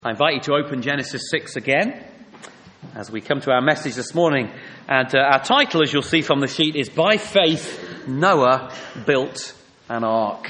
I invite you to open Genesis 6 again as we come to our message this morning. And our title, as you'll see from the sheet, is By Faith Noah Built an Ark.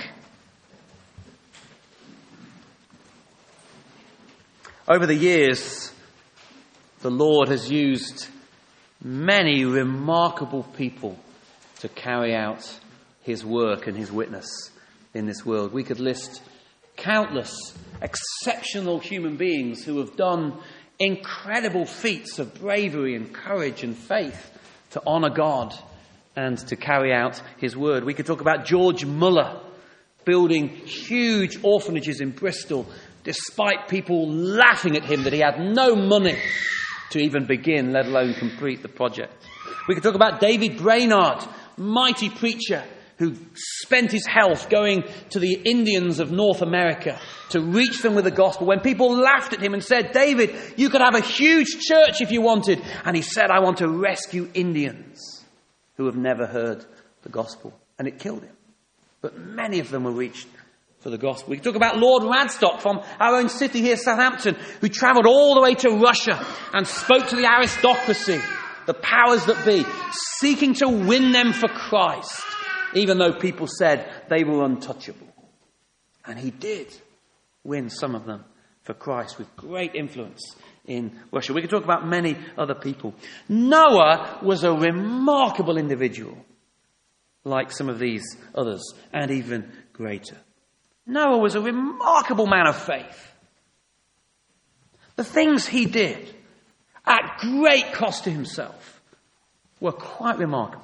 Over the years, the Lord has used many remarkable people to carry out his work and his witness in this world. We could list countless exceptional human beings who have done incredible feats of bravery and courage and faith to honour God and to carry out his word. We could talk about George Muller building huge orphanages in Bristol despite people laughing at him that he had no money to even begin, let alone complete the project. We could talk about David Brainerd, mighty preacher who spent his health going to the Indians of North America to reach them with the gospel. When people laughed at him and said, David, you could have a huge church if you wanted. And he said, I want to rescue Indians who have never heard the gospel. And it killed him. But many of them were reached for the gospel. We can talk about Lord Radstock from our own city here, Southampton, who travelled all the way to Russia and spoke to the aristocracy, the powers that be, seeking to win them for Christ, even though people said they were untouchable. And he did win some of them for Christ with great influence in Russia. We could talk about many other people. Noah was a remarkable individual, like some of these others, and even greater. Noah was a remarkable man of faith. The things he did, at great cost to himself, were quite remarkable.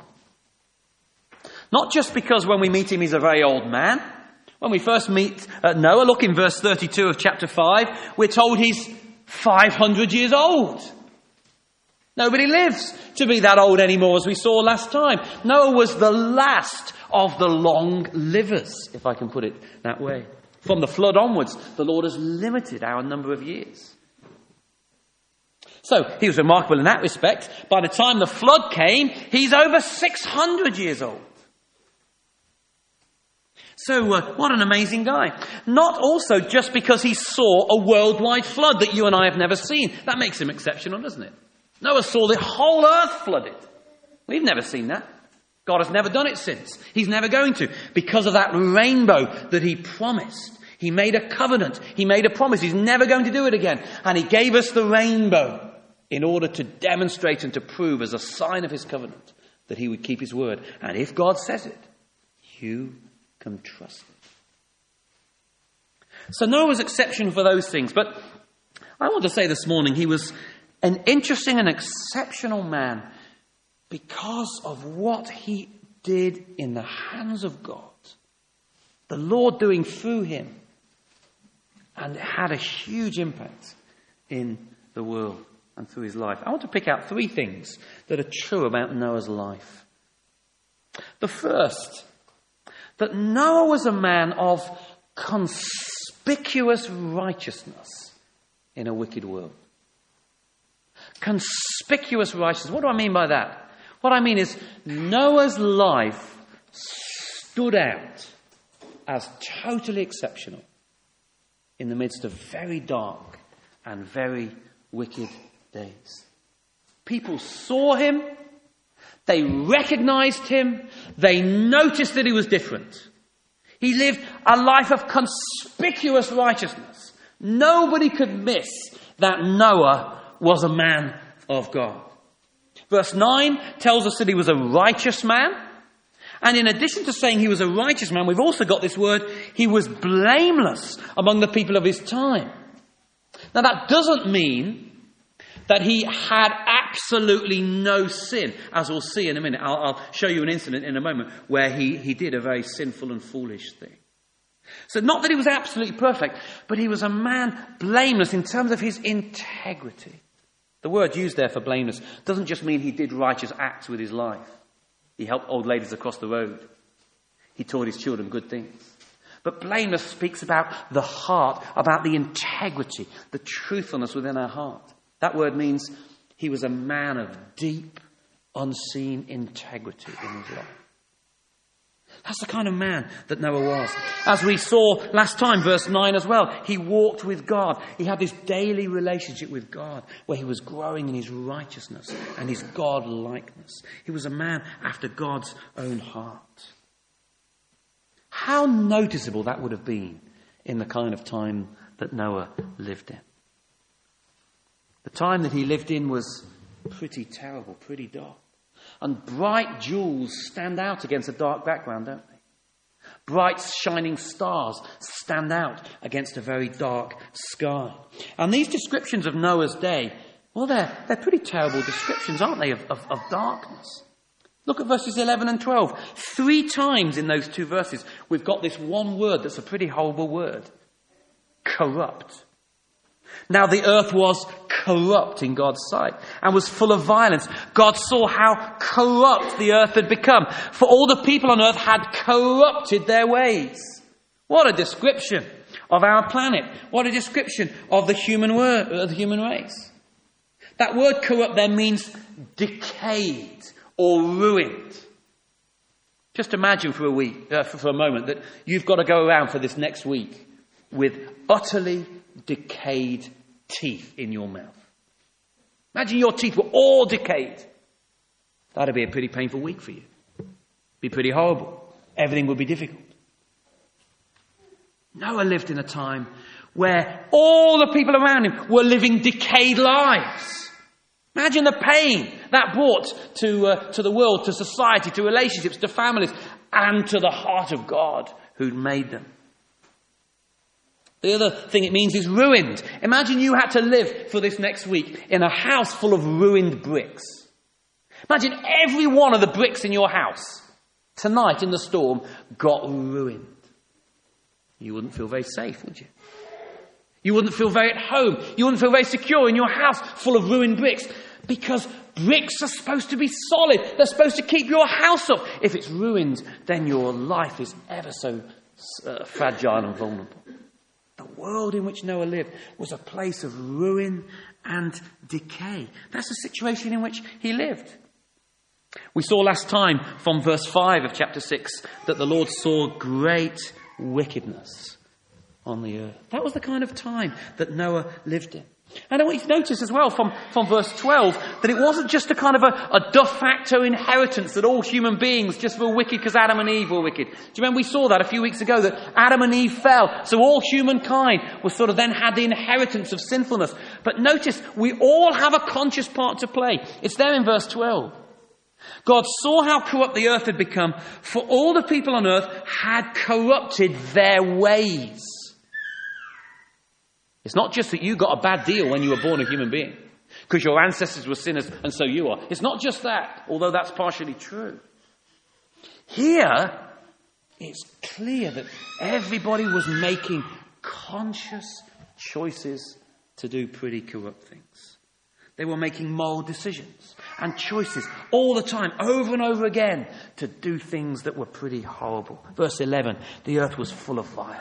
Not just because when we meet him he's a very old man. When we first meet Noah, look in verse 32 of chapter 5, we're told he's 500 years old. Nobody lives to be that old anymore, as we saw last time. Noah was the last of the long livers, if I can put it that way. From the flood onwards, the Lord has limited our number of years. So he was remarkable in that respect. By the time the flood came, he's over 600 years old. So what an amazing guy. Not also just because he saw a worldwide flood that you and I have never seen. That makes him exceptional, doesn't it? Noah saw the whole earth flooded. We've never seen that. God has never done it since. He's never going to. Because of that rainbow that he promised. He made a covenant. He made a promise. He's never going to do it again. And he gave us the rainbow in order to demonstrate and to prove as a sign of his covenant that he would keep his word. And if God says it, you can trust it. So Noah was exceptional for those things. But I want to say this morning he was an interesting and exceptional man because of what he did in the hands of God. The Lord doing through him. And it had a huge impact in the world and through his life. I want to pick out three things that are true about Noah's life. The first, that Noah was a man of conspicuous righteousness in a wicked world. Conspicuous righteousness. What do I mean by that? What I mean is Noah's life stood out as totally exceptional in the midst of very dark and very wicked days. People saw him. They recognized him. They noticed that he was different. He lived a life of conspicuous righteousness. Nobody could miss that Noah was a man of God. Verse 9 tells us that he was a righteous man. And in addition to saying he was a righteous man, we've also got this word, he was blameless among the people of his time. Now that doesn't mean that he had absolutely no sin, as we'll see in a minute. I'll show you an incident in a moment where he did a very sinful and foolish thing. So not that he was absolutely perfect, but he was a man blameless in terms of his integrity. The word used there for blameless doesn't just mean he did righteous acts with his life. He helped old ladies across the road. He taught his children good things. But blameless speaks about the heart, about the integrity, the truthfulness within our heart. That word means he was a man of deep, unseen integrity in his life. That's the kind of man that Noah was. As we saw last time, verse 9 as well, he walked with God. He had this daily relationship with God where he was growing in his righteousness and his God-likeness. He was a man after God's own heart. How noticeable that would have been in the kind of time that Noah lived in. The time that he lived in was pretty terrible, pretty dark. And bright jewels stand out against a dark background, don't they? Bright shining stars stand out against a very dark sky. And these descriptions of Noah's day, well, they're pretty terrible descriptions, aren't they, of darkness. Look at verses 11 and 12. 3 times in those 2 verses, we've got this one word that's a pretty horrible word. Corrupt. Now the earth was corrupt in God's sight and was full of violence. God saw how corrupt the earth had become, for all the people on earth had corrupted their ways. What a description of our planet. What a description of the human race. That word corrupt there means decayed or ruined. Just imagine for a moment that you've got to go around for this next week with utterly decayed teeth in your mouth. Imagine your teeth were all decayed. That'd be a pretty painful week for you. Be pretty horrible. Everything would be difficult. Noah lived in a time where all the people around him were living decayed lives. Imagine the pain that brought to the world, to society, to relationships, to families, and to the heart of God who'd made them. The other thing it means is ruined. Imagine you had to live for this next week in a house full of ruined bricks. Imagine every one of the bricks in your house tonight in the storm got ruined. You wouldn't feel very safe, would you? You wouldn't feel very at home. You wouldn't feel very secure in your house full of ruined bricks, because bricks are supposed to be solid. They're supposed to keep your house up. If it's ruined, then your life is ever so fragile and vulnerable. The world in which Noah lived was a place of ruin and decay. That's the situation in which he lived. We saw last time from verse 5 of chapter 6 that the Lord saw great wickedness on the earth. That was the kind of time that Noah lived in. And I want you to notice as well from verse 12 that it wasn't just a kind of a de facto inheritance that all human beings just were wicked because Adam and Eve were wicked. Do you remember we saw that a few weeks ago, that Adam and Eve fell, so all humankind was sort of then had the inheritance of sinfulness. But notice, we all have a conscious part to play. It's there in verse 12. God saw how corrupt the earth had become, for all the people on earth had corrupted their ways. It's not just that you got a bad deal when you were born a human being, because your ancestors were sinners and so you are. It's not just that, although that's partially true. Here, it's clear that everybody was making conscious choices to do pretty corrupt things. They were making moral decisions and choices all the time, over and over again, to do things that were pretty horrible. Verse 11, the earth was full of violence.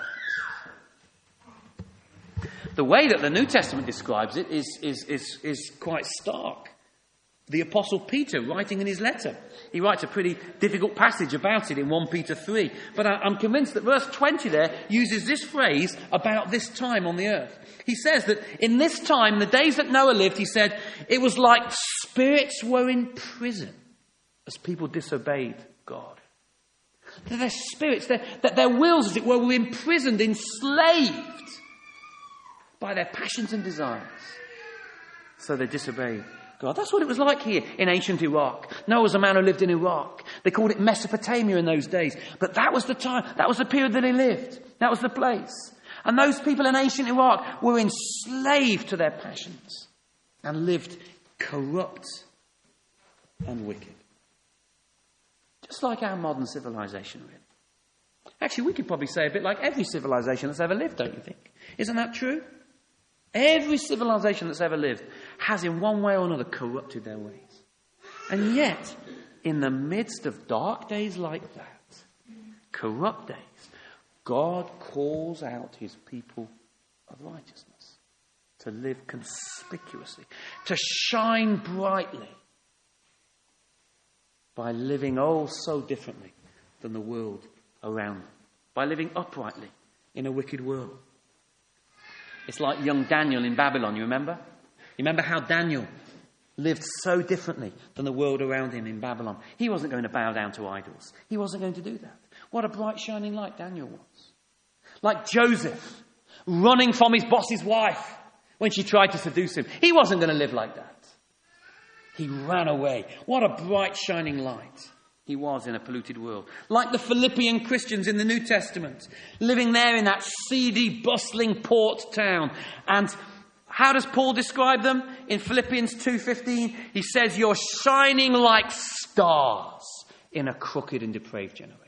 The way that the New Testament describes it is quite stark. The Apostle Peter, writing in his letter, he writes a pretty difficult passage about it in 1 Peter 3. But I'm convinced that verse 20 there uses this phrase about this time on the earth. He says that in this time, the days that Noah lived, he said, it was like spirits were in prison as people disobeyed God. Their spirits, their wills, as it were imprisoned, enslaved by their passions and desires. So they disobeyed God. That's what it was like here in ancient Iraq. Noah was a man who lived in Iraq. They called it Mesopotamia in those days. But that was the time, that was the period that he lived. That was the place. And those people in ancient Iraq were enslaved to their passions and lived corrupt and wicked. Just like our modern civilization, really. Actually, we could probably say a bit like every civilization that's ever lived, don't you think? Isn't that true? Every civilization that's ever lived has in one way or another corrupted their ways. And yet, in the midst of dark days like that, corrupt days, God calls out his people of righteousness to live conspicuously, to shine brightly by living oh so differently than the world around them by living uprightly in a wicked world. It's like young Daniel in Babylon, you remember? You remember how Daniel lived so differently than the world around him in Babylon. He wasn't going to bow down to idols. He wasn't going to do that. What a bright shining light Daniel was. Like Joseph, running from his boss's wife when she tried to seduce him. He wasn't going to live like that. He ran away. What a bright shining light he was in a polluted world. Like the Philippian Christians in the New Testament, living there in that seedy, bustling port town. And how does Paul describe them? In Philippians 2:15, he says, "You're shining like stars in a crooked and depraved generation."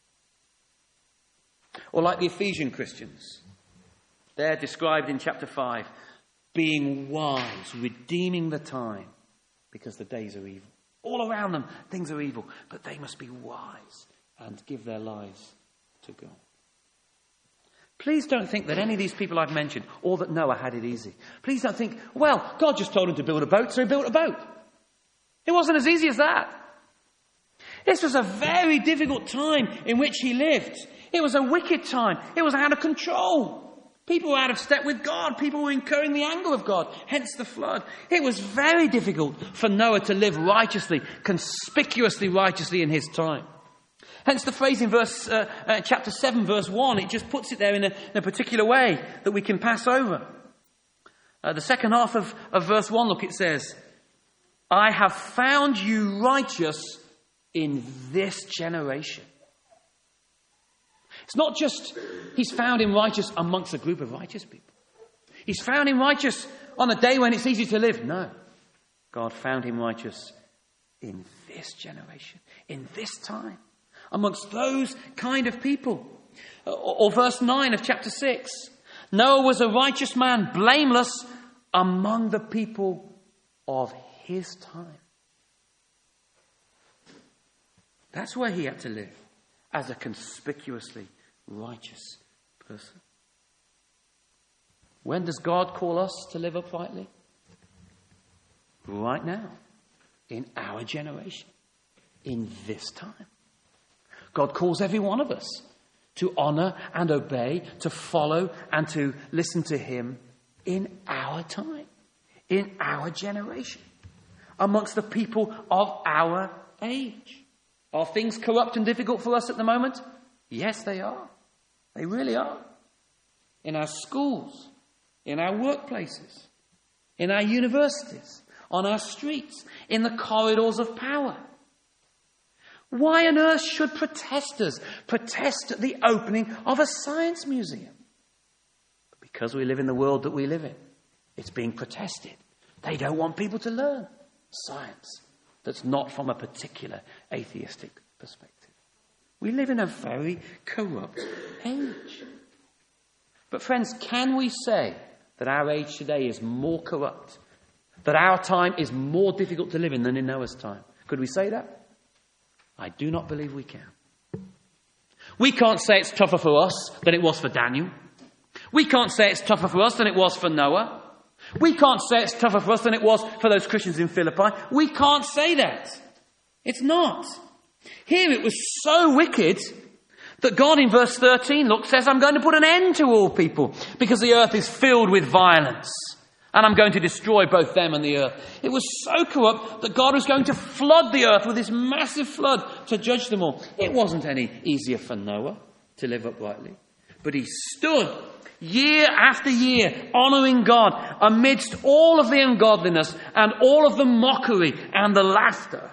Or like the Ephesian Christians. They're described in chapter 5, being wise, redeeming the time, because the days are evil. All around them, things are evil, but they must be wise and give their lives to God. Please don't think that any of these people I've mentioned, or that Noah had it easy. Please don't think, well, God just told him to build a boat, so he built a boat. It wasn't as easy as that. This was a very difficult time in which he lived. It was a wicked time. It was out of control. People were out of step with God. People were incurring the anger of God. Hence the flood. It was very difficult for Noah to live righteously, conspicuously righteously in his time. Hence the phrase in chapter 7, verse 1, it just puts it there in a particular way that we can pass over. The second half of verse 1, look, it says, "I have found you righteous in this generation." It's not just he's found him righteous amongst a group of righteous people. He's found him righteous on a day when it's easy to live. No. God found him righteous in this generation, in this time, amongst those kind of people. Or verse 9 of chapter 6. Noah was a righteous man, blameless among the people of his time. That's where he had to live, as a conspicuously righteous person. When does God call us to live uprightly? Right now, in our generation, in this time. God calls every one of us to honour and obey, to follow and to listen to him in our time, in our generation, amongst the people of our age. Are things corrupt and difficult for us at the moment? Yes, they are. They really are. In our schools, in our workplaces, in our universities, on our streets, in the corridors of power. Why on earth should protesters protest at the opening of a science museum? Because we live in the world that we live in. It's being protested. They don't want people to learn science that's not from a particular atheistic perspective. We live in a very corrupt age. But friends, can we say that our age today is more corrupt? That our time is more difficult to live in than in Noah's time? Could we say that? I do not believe we can. We can't say it's tougher for us than it was for Daniel. We can't say it's tougher for us than it was for Noah. We can't say it's tougher for us than it was for those Christians in Philippi. We can't say that. It's not. Here it was so wicked that God in verse 13, look, says, "I'm going to put an end to all people because the earth is filled with violence. And I'm going to destroy both them and the earth." It was so corrupt that God was going to flood the earth with this massive flood to judge them all. It wasn't any easier for Noah to live uprightly. But he stood year after year honouring God amidst all of the ungodliness and all of the mockery and the laughter.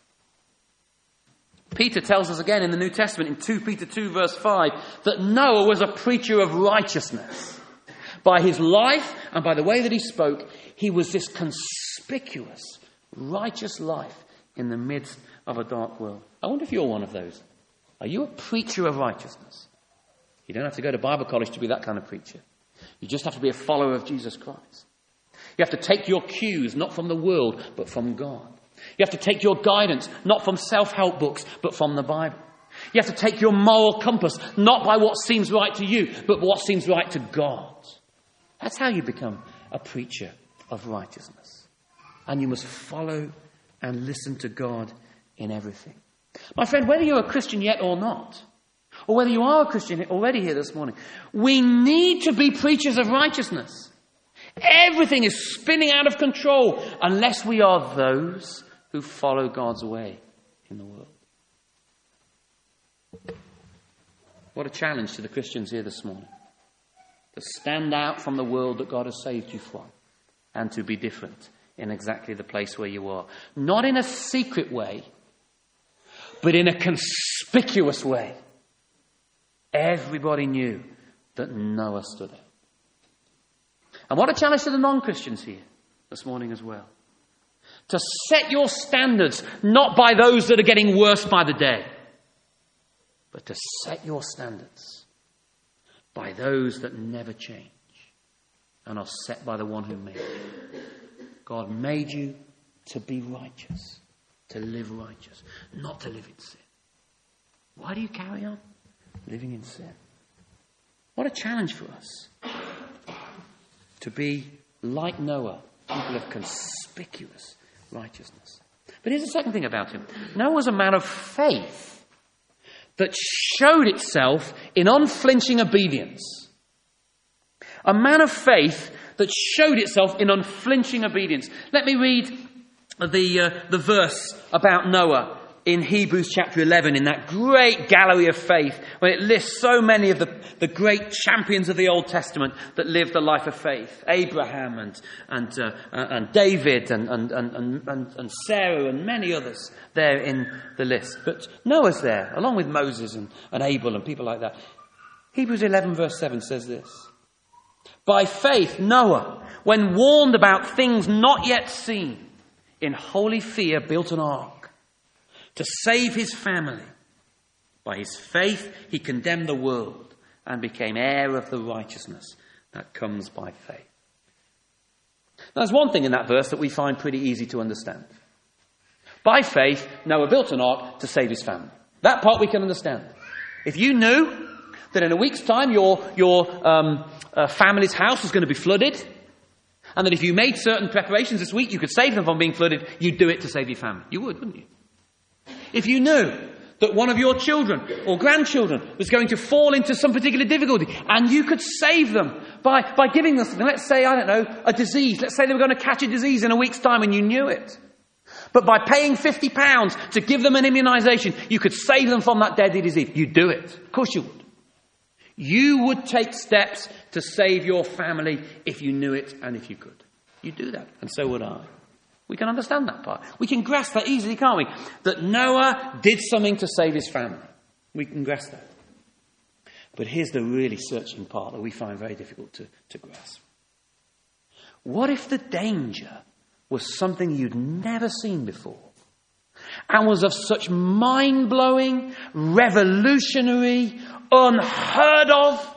Peter tells us again in the New Testament in 2 Peter 2 verse 5 that Noah was a preacher of righteousness. By his life and by the way that he spoke, he was this conspicuous, righteous life in the midst of a dark world. I wonder if you're one of those. Are you a preacher of righteousness? You don't have to go to Bible college to be that kind of preacher. You just have to be a follower of Jesus Christ. You have to take your cues not from the world, but from God. You have to take your guidance not from self-help books, but from the Bible. You have to take your moral compass not by what seems right to you, but what seems right to God. That's how you become a preacher of righteousness. And you must follow and listen to God in everything. My friend, whether you're a Christian yet or not, or whether you are a Christian already here this morning, we need to be preachers of righteousness. Everything is spinning out of control unless we are those who follow God's way in the world. What a challenge to the Christians here this morning. To stand out from the world that God has saved you from and to be different in exactly the place where you are. Not in a secret way, but in a conspicuous way. Everybody knew that Noah stood out. And what a challenge to the non-Christians here this morning as well. To set your standards not by those that are getting worse by the day, but to set your standards by those that never change and are set by the one who made you. God made you to be righteous, to live righteous, not to live in sin. Why do you carry on living in sin? What a challenge for us to be like Noah, people of conspicuous righteousness. But here's the second thing about him. Noah was a man of faith that showed itself in unflinching obedience. A man of faith that showed itself in unflinching obedience. Let me read the verse about Noah in Hebrews chapter 11, in that great gallery of faith, where it lists so many of the great champions of the Old Testament that lived a life of faith. Abraham and David and Sarah and many others there in the list. But Noah's there, along with Moses and Abel and people like that. Hebrews 11 verse 7 says this. By faith, Noah, when warned about things not yet seen, in holy fear built an ark to save his family. By his faith, he condemned the world and became heir of the righteousness that comes by faith. Now, there's one thing in that verse that we find pretty easy to understand. By faith, Noah built an ark to save his family. That part we can understand. If you knew that in a week's time your family's house was going to be flooded, and that if you made certain preparations this week, you could save them from being flooded, you'd do it to save your family. You would, wouldn't you? If you knew that one of your children or grandchildren was going to fall into some particular difficulty, and you could save them by giving them something, let's say, I don't know, a disease. Let's say they were going to catch a disease in a week's time and you knew it. But by paying £50 to give them an immunisation, you could save them from that deadly disease. You'd do it. Of course you would. You would take steps to save your family if you knew it and if you could. You'd do that. And so would I. We can understand that part. We can grasp that easily, can't we? That Noah did something to save his family. We can grasp that. But here's the really searching part that we find very difficult to grasp. What if the danger was something you'd never seen before and was of such mind-blowing, revolutionary, unheard of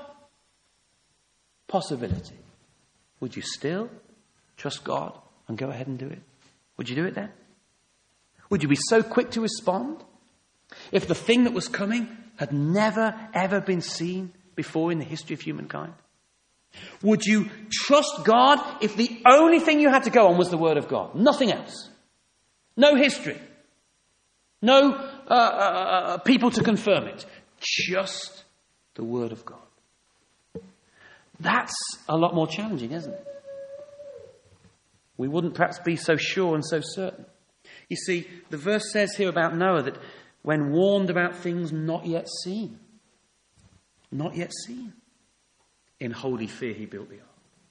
possibility? Would you still trust God and go ahead and do it? Would you do it then? Would you be so quick to respond if the thing that was coming had never, ever been seen before in the history of humankind? Would you trust God if the only thing you had to go on was the Word of God? Nothing else. No history. No people to confirm it. Just the Word of God. That's a lot more challenging, isn't it? We wouldn't perhaps be so sure and so certain. You see, the verse says here about Noah that when warned about things not yet seen, in holy fear he built the ark.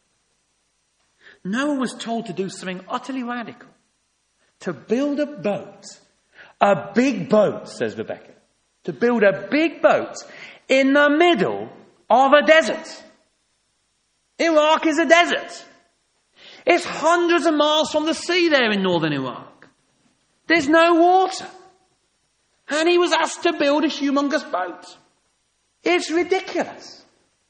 Noah was told to do something utterly radical. To build a boat. A big boat, says Rebecca. To build a big boat in the middle of a desert. Iraq is a desert. It's hundreds of miles from the sea there in northern Iraq. There's no water. And he was asked to build a humongous boat. It's ridiculous.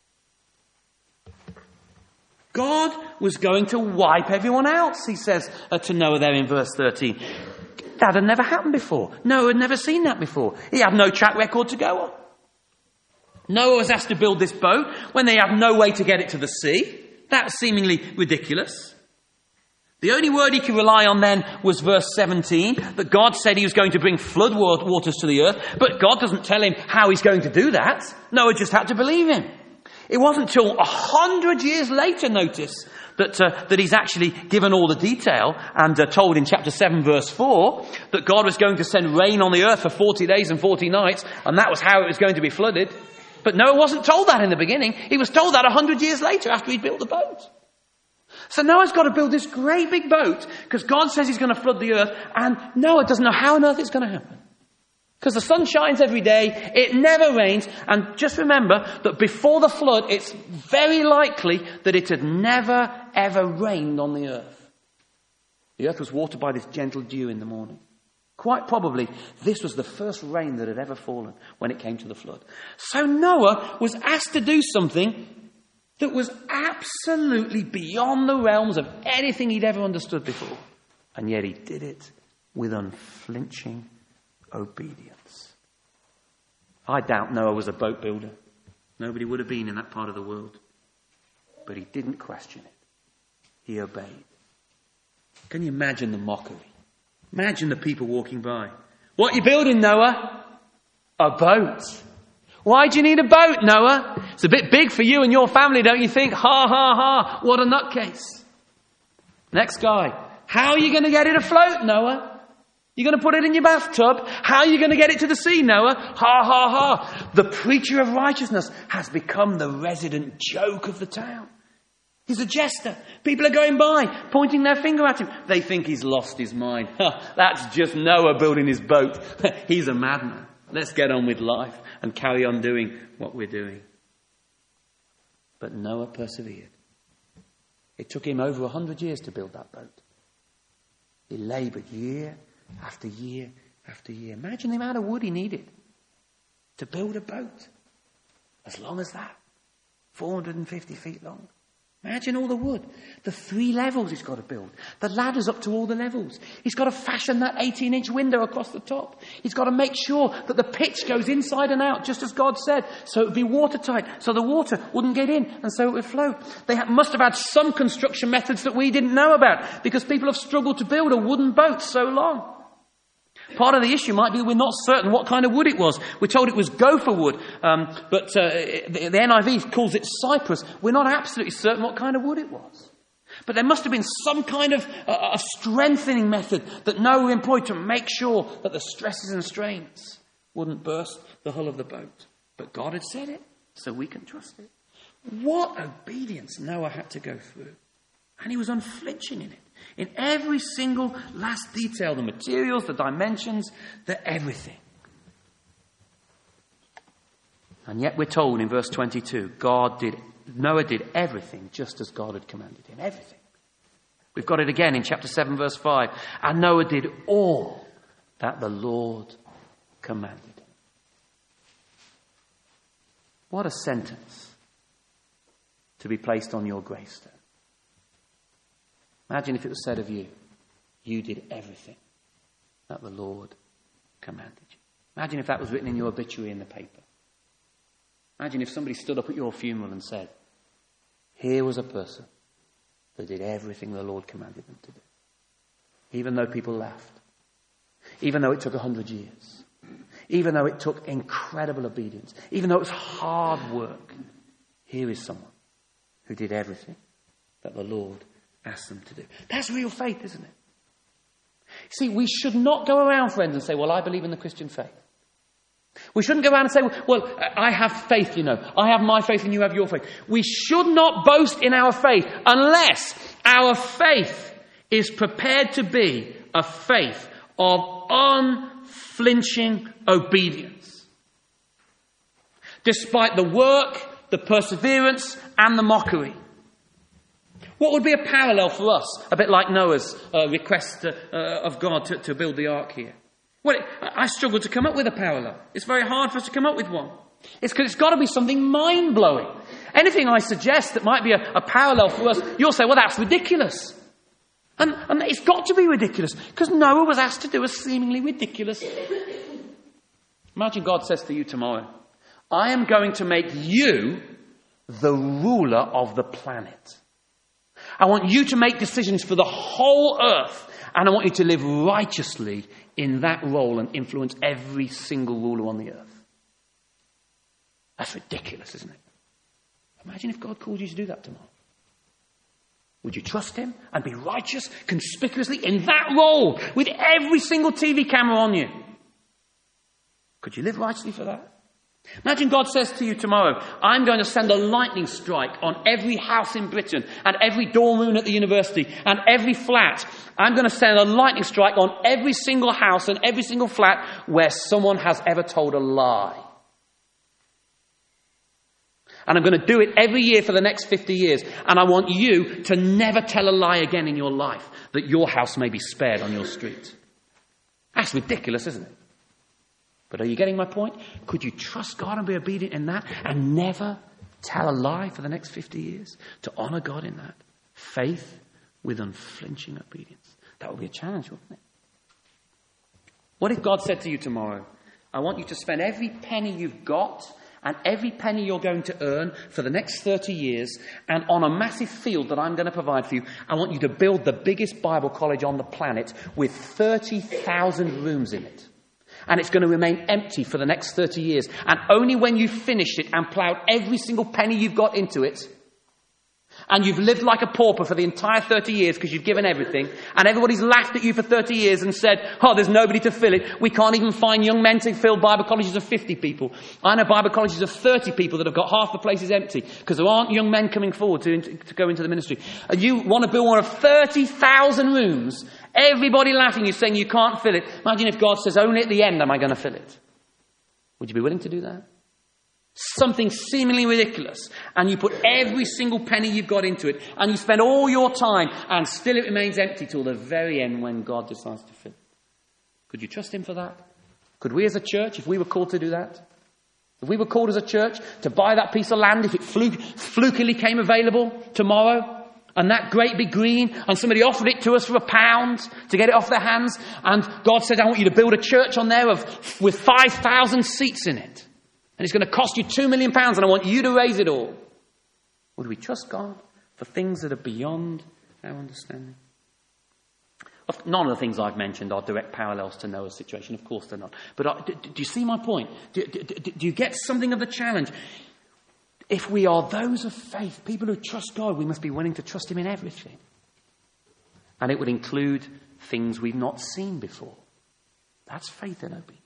God was going to wipe everyone else, he says to Noah there in verse 13. That had never happened before. Noah had never seen that before. He had no track record to go on. Noah was asked to build this boat when they have no way to get it to the sea. That's seemingly ridiculous. The only word he could rely on then was verse 17, that God said he was going to bring flood waters to the earth, but God doesn't tell him how he's going to do that. Noah just had to believe him. It wasn't till 100 years later, notice, that he's actually given all the detail and told in chapter 7 verse 4 that God was going to send rain on the earth for 40 days and 40 nights, and that was how it was going to be flooded. But Noah wasn't told that in the beginning. He was told that 100 years later after he'd built the boat. So Noah's got to build this great big boat because God says he's going to flood the earth, and Noah doesn't know how on earth it's going to happen. Because the sun shines every day, it never rains, and just remember that before the flood, it's very likely that it had never, ever rained on the earth. The earth was watered by this gentle dew in the morning. Quite probably, this was the first rain that had ever fallen when it came to the flood. So Noah was asked to do something that was absolutely beyond the realms of anything he'd ever understood before. And yet he did it with unflinching obedience. I doubt Noah was a boat builder. Nobody would have been in that part of the world. But he didn't question it. He obeyed. Can you imagine the mockery? Imagine the people walking by. What are you building, Noah? A boat. Why do you need a boat, Noah? It's a bit big for you and your family, don't you think? Ha, ha, ha. What a nutcase. Next guy. How are you going to get it afloat, Noah? You're going to put it in your bathtub? How are you going to get it to the sea, Noah? Ha, ha, ha. The preacher of righteousness has become the resident joke of the town. He's a jester. People are going by, pointing their finger at him. They think he's lost his mind. That's just Noah building his boat. He's a madman. Let's get on with life and carry on doing what we're doing. But Noah persevered. It took him over 100 years to build that boat. He laboured year after year after year. Imagine the amount of wood he needed to build a boat as long as that. 450 feet long. Imagine all the wood. The 3 levels he's got to build. The ladders up to all the levels. He's got to fashion that 18-inch window across the top. He's got to make sure that the pitch goes inside and out, just as God said, so it would be watertight, so the water wouldn't get in, and so it would flow. They must have had some construction methods that we didn't know about, because people have struggled to build a wooden boat so long. Part of the issue might be we're not certain what kind of wood it was. We're told it was gopher wood, but the NIV calls it cypress. We're not absolutely certain what kind of wood it was. But there must have been some kind of a strengthening method that Noah employed to make sure that the stresses and strains wouldn't burst the hull of the boat. But God had said it, so we can trust it. What obedience Noah had to go through. And he was unflinching in it. In every single last detail, the materials, the dimensions, the everything. And yet we're told in verse 22, Noah did everything just as God had commanded him. Everything. We've got it again in chapter 7 verse 5. And Noah did all that the Lord commanded him. What a sentence to be placed on your gravestone. Imagine if it was said of you, you did everything that the Lord commanded you. Imagine if that was written in your obituary in the paper. Imagine if somebody stood up at your funeral and said, here was a person that did everything the Lord commanded them to do. Even though people laughed. Even though it took 100 years. Even though it took incredible obedience. Even though it was hard work. Here is someone who did everything that the Lord asked them to do. That's real faith, isn't it? See, we should not go around, friends, and say, well, I believe in the Christian faith. We shouldn't go around and say, well, I have faith, you know. I have my faith and you have your faith. We should not boast in our faith unless our faith is prepared to be a faith of unflinching obedience. Despite the work, the perseverance, and the mockery. What would be a parallel for us, a bit like Noah's request of God to build the ark here? Well, I struggle to come up with a parallel. It's very hard for us to come up with one. It's because it's got to be something mind-blowing. Anything I suggest that might be a parallel for us, you'll say, well, that's ridiculous. And it's got to be ridiculous, because Noah was asked to do a seemingly ridiculous. Imagine God says to you tomorrow, I am going to make you the ruler of the planet. I want you to make decisions for the whole earth. And I want you to live righteously in that role and influence every single ruler on the earth. That's ridiculous, isn't it? Imagine if God called you to do that tomorrow. Would you trust him and be righteous conspicuously in that role with every single TV camera on you? Could you live righteously for that? Imagine God says to you tomorrow, I'm going to send a lightning strike on every house in Britain and every dorm room at the university and every flat. I'm going to send a lightning strike on every single house and every single flat where someone has ever told a lie. And I'm going to do it every year for the next 50 years. And I want you to never tell a lie again in your life, that your house may be spared on your street. That's ridiculous, isn't it? But are you getting my point? Could you trust God and be obedient in that and never tell a lie for the next 50 years? To honour God in that. Faith with unflinching obedience. That would be a challenge, wouldn't it? What if God said to you tomorrow, I want you to spend every penny you've got and every penny you're going to earn for the next 30 years, and on a massive field that I'm going to provide for you, I want you to build the biggest Bible college on the planet with 30,000 rooms in it. And it's going to remain empty for the next 30 years. And only when you've finished it and ploughed every single penny you've got into it, and you've lived like a pauper for the entire 30 years because you've given everything, and everybody's laughed at you for 30 years and said, oh, there's nobody to fill it. We can't even find young men to fill Bible colleges of 50 people. I know Bible colleges of 30 people that have got half the places empty because there aren't young men coming forward to go into the ministry. And you want to build one of 30,000 rooms, everybody laughing, you saying you can't fill it. Imagine if God says, only at the end am I going to fill it. Would you be willing to do that? Something seemingly ridiculous, and you put every single penny you've got into it, and you spend all your time, and still it remains empty till the very end when God decides to fill it. Could you trust him for that? Could we as a church, if we were called to do that? If we were called as a church to buy that piece of land, if it flukily came available tomorrow, and that great big green, and somebody offered it to us for £1 to get it off their hands, and God said, I want you to build a church on there with 5,000 seats in it. And it's going to cost you £2 million, and I want you to raise it all. Would we trust God for things that are beyond our understanding? None of the things I've mentioned are direct parallels to Noah's situation. Of course they're not. But do you see my point? Do you get something of the challenge? If we are those of faith, people who trust God, we must be willing to trust him in everything. And it would include things we've not seen before. That's faith and obedience.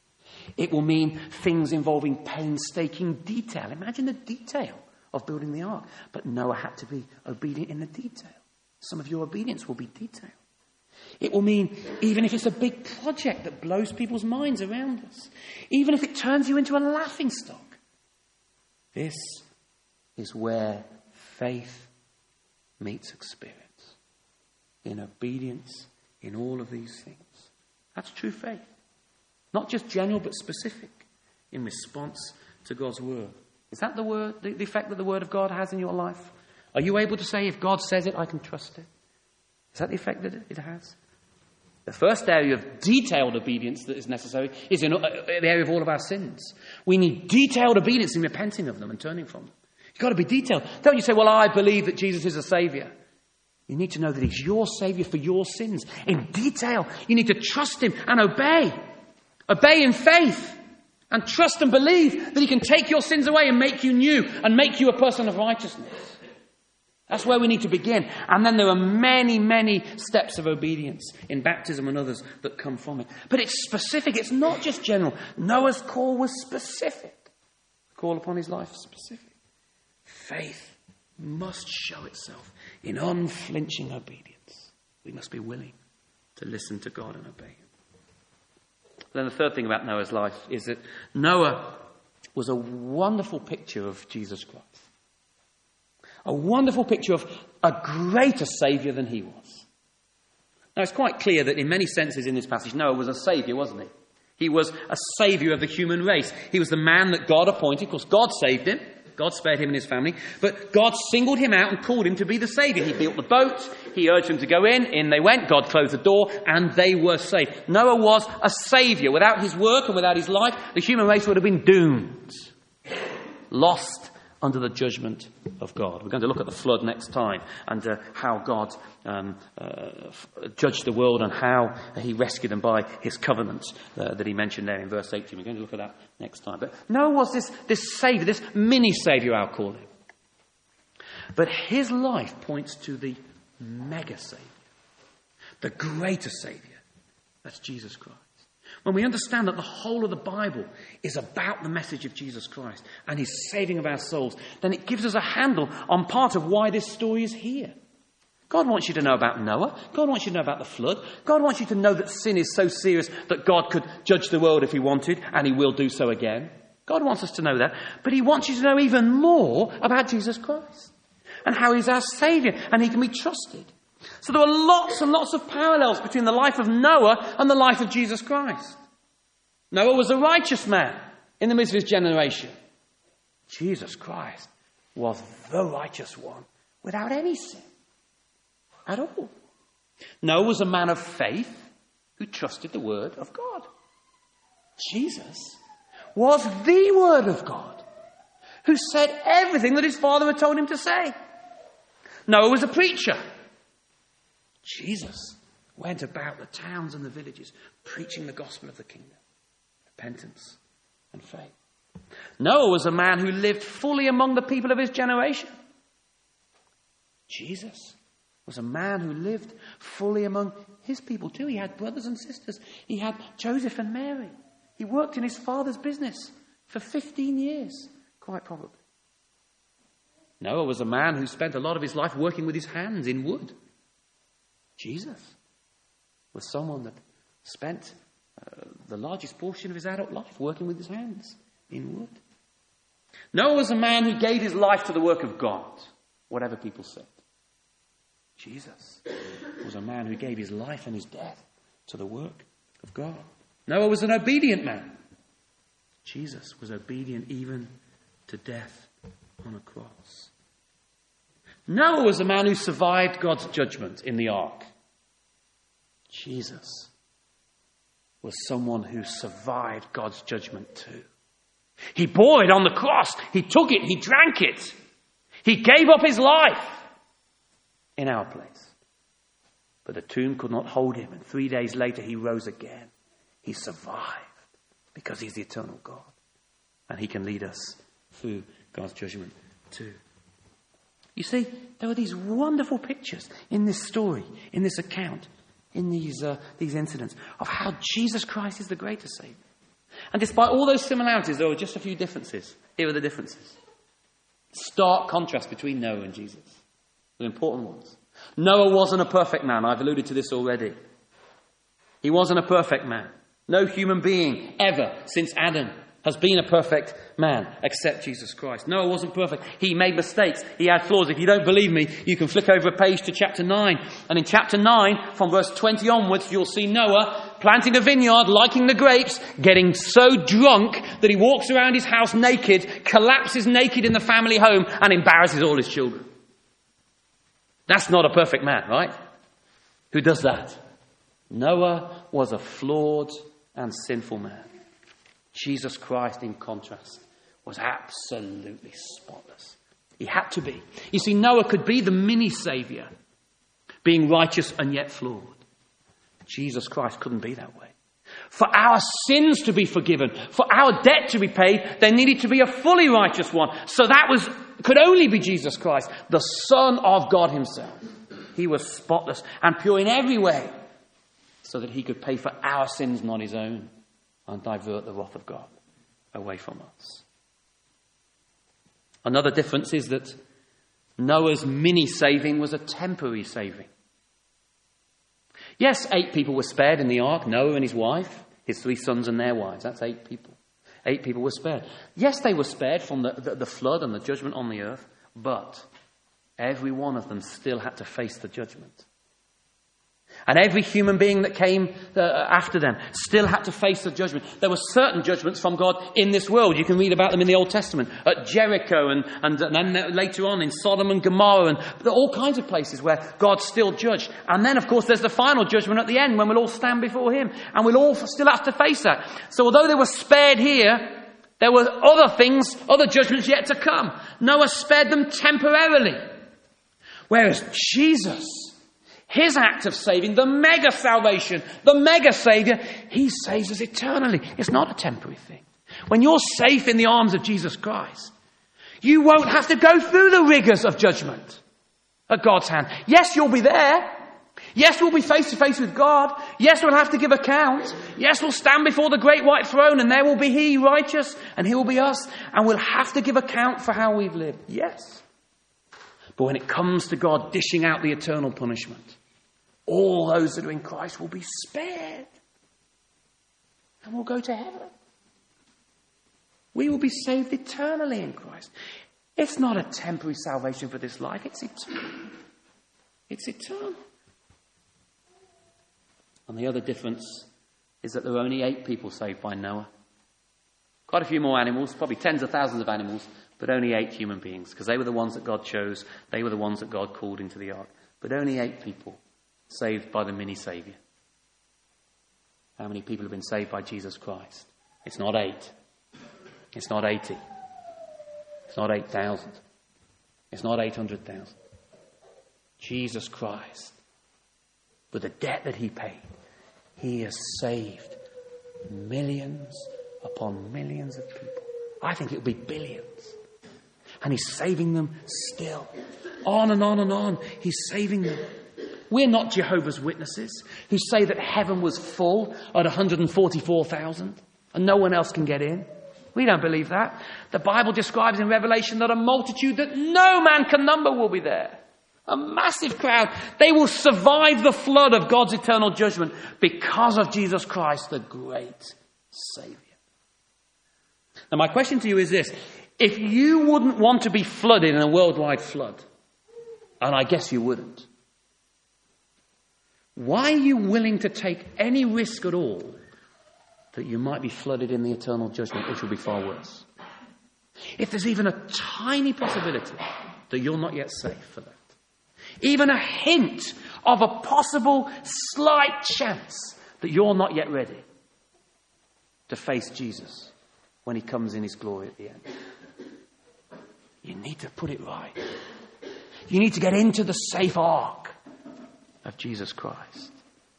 It will mean things involving painstaking detail. Imagine the detail of building the ark. But Noah had to be obedient in the detail. Some of your obedience will be detail. It will mean even if it's a big project that blows people's minds around us. Even if it turns you into a laughingstock. This is where faith meets experience. In obedience, in all of these things. That's true faith. Not just general, but specific in response to God's word. Is that the word, the effect that the word of God has in your life? Are you able to say, if God says it, I can trust it? Is that the effect that it has? The first area of detailed obedience that is necessary is in the area of all of our sins. We need detailed obedience in repenting of them and turning from them. You've got to be detailed. Don't you say, well, I believe that Jesus is a saviour. You need to know that he's your saviour for your sins. In detail, you need to trust him and obey. Obey in faith and trust and believe that he can take your sins away and make you new and make you a person of righteousness. That's where we need to begin. And then there are many, many steps of obedience in baptism and others that come from it. But it's specific. It's not just general. Noah's call was specific. The call upon his life is specific. Faith must show itself in unflinching obedience. We must be willing to listen to God and obey him. Then the third thing about Noah's life is that Noah was a wonderful picture of Jesus Christ. A wonderful picture of a greater saviour than he was. Now it's quite clear that in many senses in this passage, Noah was a saviour, wasn't he? He was a saviour of the human race. He was the man that God appointed. Of course, God saved him. God spared him and his family. But God singled him out and called him to be the saviour. He built the boat. He urged them to go in. In they went. God closed the door and they were saved. Noah was a saviour. Without his work and without his life, the human race would have been doomed. Lost under the judgment of God. We're going to look at the flood next time and how God judged the world and how he rescued them by his covenant that he mentioned there in verse 18. We're going to look at that next time. But Noah was this saviour, this mini-saviour, I'll call him. But his life points to the mega-saviour, the greater saviour. That's Jesus Christ. When we understand that the whole of the Bible is about the message of Jesus Christ and his saving of our souls, then it gives us a handle on part of why this story is here. God wants you to know about Noah. God wants you to know about the flood. God wants you to know that sin is so serious that God could judge the world if he wanted, and he will do so again. God wants us to know that. But he wants you to know even more about Jesus Christ and how he's our saviour and he can be trusted. So there are lots and lots of parallels between the life of Noah and the life of Jesus Christ. Noah was a righteous man in the midst of his generation. Jesus Christ was the righteous one without any sin at all. Noah was a man of faith who trusted the word of God. Jesus was the word of God who said everything that his father had told him to say. Noah was a preacher. Jesus went about the towns and the villages preaching the gospel of the kingdom, repentance and faith. Noah was a man who lived fully among the people of his generation. Jesus was a man who lived fully among his people too. He had brothers and sisters. He had Joseph and Mary. He worked in his father's business for 15 years, quite probably. Noah was a man who spent a lot of his life working with his hands in wood. Jesus was someone that spent the largest portion of his adult life working with his hands in wood. Noah was a man who gave his life to the work of God, whatever people said. Jesus was a man who gave his life and his death to the work of God. Noah was an obedient man. Jesus was obedient even to death on a cross. Noah was a man who survived God's judgment in the ark. Jesus was someone who survived God's judgment too. He bore it on the cross. He took it. He drank it. He gave up his life in our place. But the tomb could not hold him. And 3 days later he rose again. He survived because he's the eternal God. And he can lead us through God's judgment too. You see, there are these wonderful pictures in this story, in this account, in these incidents of how Jesus Christ is the greater Saviour. And despite all those similarities, there are just a few differences. Here are the differences. Stark contrast between Noah and Jesus. The important ones. Noah wasn't a perfect man. I've alluded to this already. He wasn't a perfect man. No human being ever since Adam has been a perfect man except Jesus Christ. Noah wasn't perfect. He made mistakes. He had flaws. If you don't believe me, you can flick over a page to chapter 9. And in chapter 9, from verse 20 onwards, you'll see Noah planting a vineyard, liking the grapes, getting so drunk that he walks around his house naked, collapses naked in the family home, and embarrasses all his children. That's not a perfect man, right? Who does that? Noah was a flawed and sinful man. Jesus Christ, in contrast, was absolutely spotless. He had to be. You see, Noah could be the mini-saviour, being righteous and yet flawed. Jesus Christ couldn't be that way. For our sins to be forgiven, for our debt to be paid, there needed to be a fully righteous one. So that could only be Jesus Christ, the Son of God himself. He was spotless and pure in every way, so that he could pay for our sins, not his own, and divert the wrath of God away from us. Another difference is that Noah's mini-saving was a temporary saving. Yes, 8 people were spared in the ark. Noah and his wife, his 3 sons and their wives. That's 8 people. 8 people were spared. Yes, they were spared from the flood and the judgment on the earth, but every one of them still had to face the judgment. And every human being that came after them still had to face the judgment. There were certain judgments from God in this world. You can read about them in the Old Testament. At Jericho and then later on in Sodom and Gomorrah. And there are all kinds of places where God still judged. And then, of course, there's the final judgment at the end when we'll all stand before him. And we'll all still have to face that. So although they were spared here, There were other things, other judgments yet to come. Noah spared them temporarily. Whereas Jesus, his act of saving, the mega salvation, the mega saviour, he saves us eternally. It's not a temporary thing. When you're safe in the arms of Jesus Christ, you won't have to go through the rigours of judgment at God's hand. Yes, you'll be there. Yes, we'll be face to face with God. Yes, we'll have to give account. Yes, we'll stand before the great white throne and there will be he righteous and he will be us. And we'll have to give account for how we've lived. Yes. But when it comes to God dishing out the eternal punishment, all those that are in Christ will be spared. And we'll go to heaven. We will be saved eternally in Christ. It's not a temporary salvation for this life. It's eternal. It's eternal. And the other difference is that there were only 8 people saved by Noah. Quite a few more animals, probably tens of thousands of animals, but only 8 human beings, because they were the ones that God chose. They were the ones that God called into the ark. But only 8 people saved by the mini-saviour. How many people have been saved by Jesus Christ? It's not 8. It's not 80. It's not 8,000. It's not 800,000. Jesus Christ, with the debt that he paid, he has saved millions upon millions of people. I think it will be billions. And he's saving them still. On and on and on. He's saving them. We're not Jehovah's Witnesses who say that heaven was full at 144,000 and no one else can get in. We don't believe that. The Bible describes in Revelation that a multitude that no man can number will be there. A massive crowd. They will survive the flood of God's eternal judgment because of Jesus Christ, the great Saviour. Now my question to you is this. If you wouldn't want to be flooded in a worldwide flood, and I guess you wouldn't, why are you willing to take any risk at all that you might be flooded in the eternal judgment, which will be far worse? If there's even a tiny possibility that you're not yet safe for that, even a hint of a possible slight chance that you're not yet ready to face Jesus when he comes in his glory at the end, you need to put it right. You need to get into the safe ark of Jesus Christ.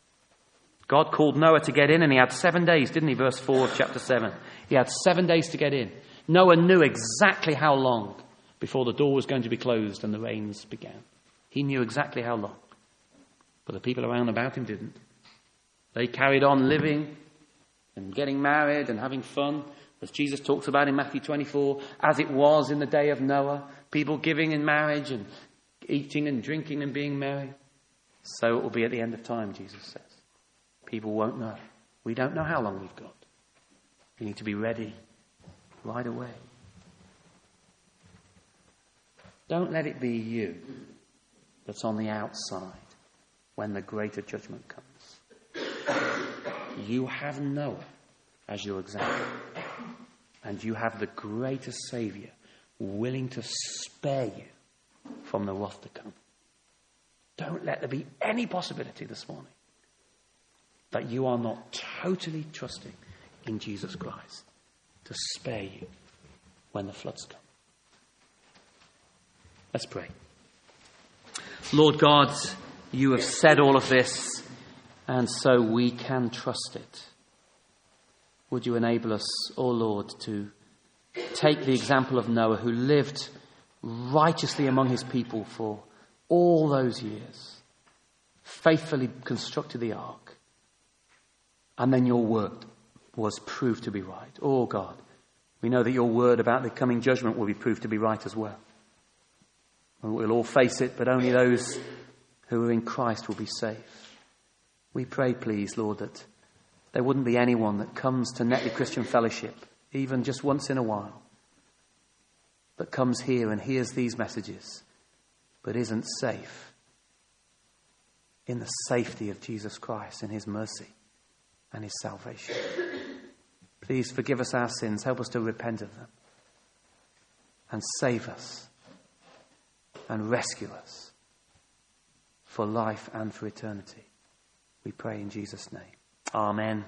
God called Noah to get in, and he had 7 days, didn't he? Verse 4 of chapter 7. He had 7 days to get in. Noah knew exactly how long before the door was going to be closed and the rains began. He knew exactly how long. But the people around about him didn't. They carried on living and getting married and having fun, as Jesus talks about in Matthew 24, as it was in the day of Noah. People giving in marriage and eating and drinking and being merry. So it will be at the end of time, Jesus says. People won't know. We don't know how long we've got. We need to be ready right away. Don't let it be you that's on the outside when the greater judgment comes. You have Noah as your example. And you have the greater Saviour willing to spare you from the wrath to come. Don't let there be any possibility this morning that you are not totally trusting in Jesus Christ to spare you when the floods come. Let's pray. Lord God, you have said all of this, and so we can trust it. Would you enable us, O Lord, to take the example of Noah, who lived righteously among his people for all those years, faithfully constructed the ark, and then your word was proved to be right. Oh God, we know that your word about the coming judgment will be proved to be right as well. We'll all face it, but only those who are in Christ will be safe. We pray, please, Lord, that there wouldn't be anyone that comes to Netley Christian Fellowship, even just once in a while, that comes here and hears these messages, but isn't safe in the safety of Jesus Christ and his mercy and his salvation. Please forgive us our sins. Help us to repent of them. And save us. And rescue us. For life and for eternity. We pray in Jesus' name. Amen.